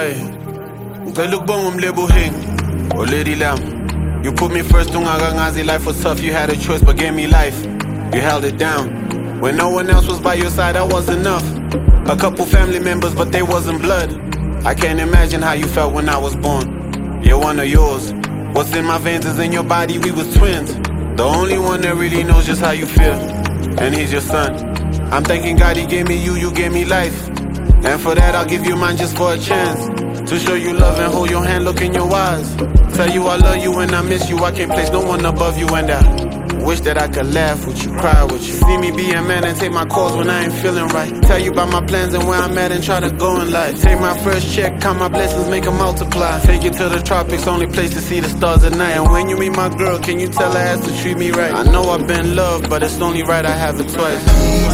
Hey, look boom lebu hing, oh lady lamb. You put me first, ungagangazi, life was tough. You had a choice, but gave me life. You held it down. When no one else was by your side, that was enough. A couple family members, but they wasn't blood. I can't imagine how you felt when I was born. You're one of yours. What's in my veins is in your body, we was twins. The only one that really knows just how you feel, and he's your son. I'm thanking God he gave me you, you gave me life. And for that I'll give you mine just for a chance, to show you love and hold your hand, look in your eyes. Tell you I love you and I miss you, I can't place no one above you. And I wish that I could laugh with you, cry with you, see me be a man and take my calls when I ain't feeling right. Tell you about my plans and where I'm at and try to go in life. Take my first check, count my blessings, make them multiply. Take you to the tropics, only place to see the stars at night. And when you meet my girl, can you tell her ass to treat me right? I know I've been loved, but it's only right I have it twice.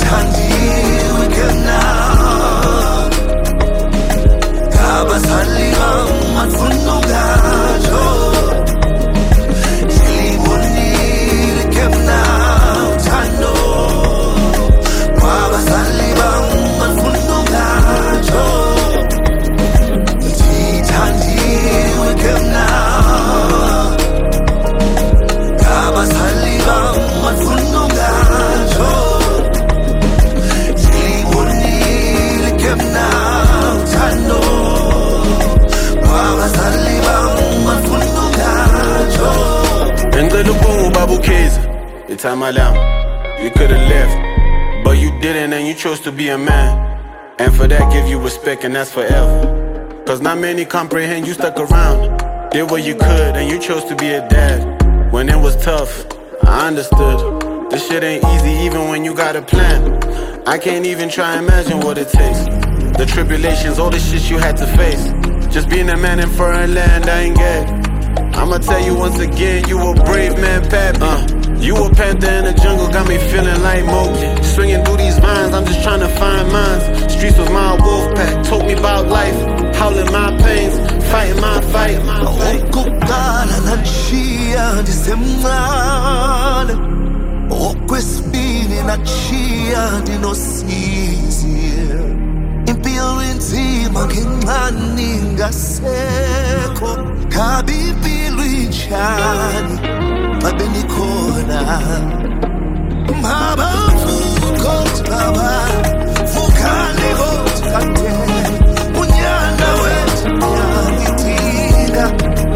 The time I left, you could've left, but you didn't and you chose to be a man. And for that give you respect and that's forever. Cause not many comprehend you stuck around, did what you could and you chose to be a dad. When it was tough, I understood. This shit ain't easy even when you got a plan. I can't even try and imagine what it takes. The tribulations, all the shit you had to face. Just being a man in foreign land, I ain't get. I'ma tell you once again, you a brave man, Pappy. You a panther in the jungle, got me feeling like Mowgli. Swinging through these vines, I'm just trying to find mines. Streets was my wolf pack, told me about life. Howling my pains, fighting my fight. Okukala nachia disemngale, okwesibili nachia dinosizwe. Impilo inzima ngencane ngasekho, kabi impilo injani mabenikhona. Mama futhi baba fukani hothi kade unyana wethu uyangitinga.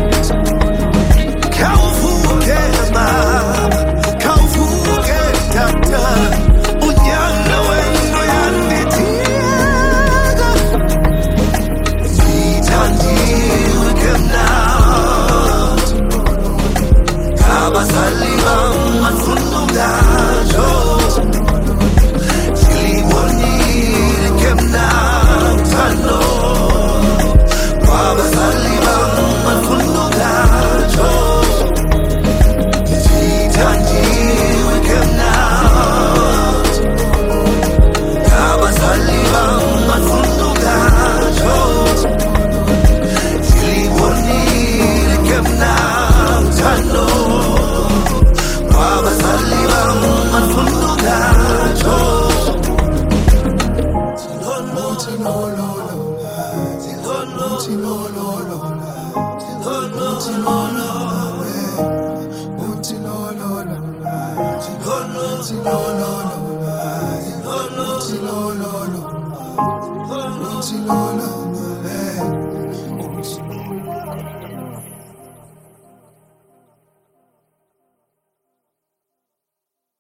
Khawuvuke mama, khawuvuke tata, unyana wethu uyangitinga. Ngithandiwe kemnandi, abazali bami bafuna ungatsho. Ngilibonile kemnandi uthando, abazali bami bafuna ungatsho. Ngithandiwe kemnandi, abazali bami bafuna ungatsho. Ngilibonile kemnandi uthando, abazali bami bafuna ungatsho. No.